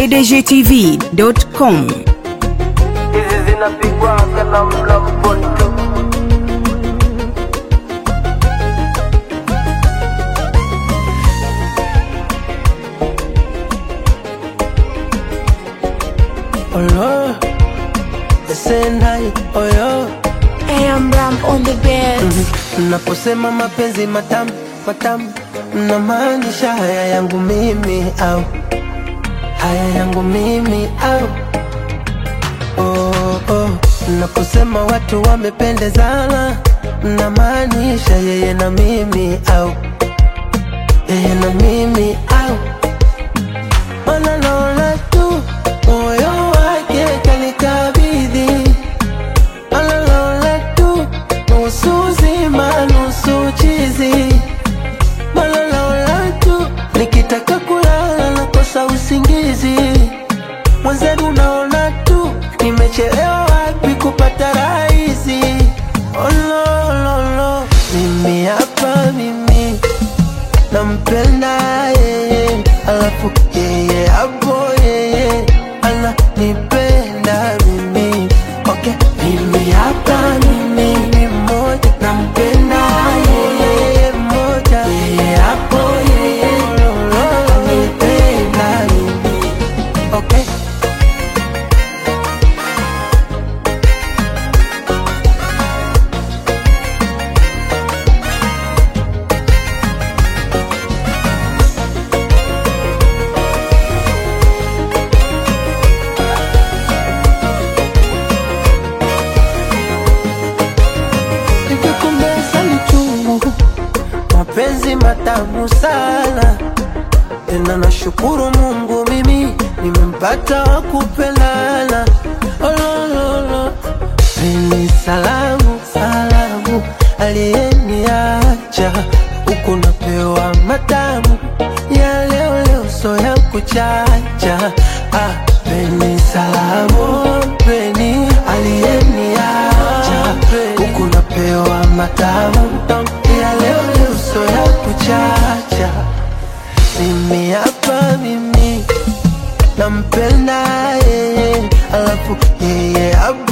PDGTV.com. Hizi zinapigwa kana mlamponto. Oh Lord, the same night, oh yo. I am Ram on the bed. Naposema mapenzi matamu, matamu, namaanisha haya yangu mimi au haya yangu mimi au oh, oh. Naposema watu wamependezana, namaanisha yeye na mimi au yeye na mimi au mana naona tu moyo wake kanikabidhi, mana naona tu nusu zima nusu chizi, mana naona tu nikitaka kulala nakosa usingizi. Mwenzenu naona tu nimechelewa wapi kupata rahisi. Oh no, no, no. Mimi hapa mimi nampenda yeye, alafu yeye hapo yeye ananipenda mimi. Okay, mimi hapa mimi ni mmoja, nampenda yeye mmoja, yeye hapo yeye ananipenda mimi. Okay. Mapenzi matamu sana, tena nashukuru Mungu mimi nimempata wa kupendana. Oh no, no, no. Ni salamu, salamu aliyeniacha huku napewa matamu ya leo leo, so ya kuchacha. Ni salamu, peni aliyeniacha huku napewa matamu ya leo leo, so ya kuchacha. Mimi hapa mimi nampenda yeye, alafu yeye hapa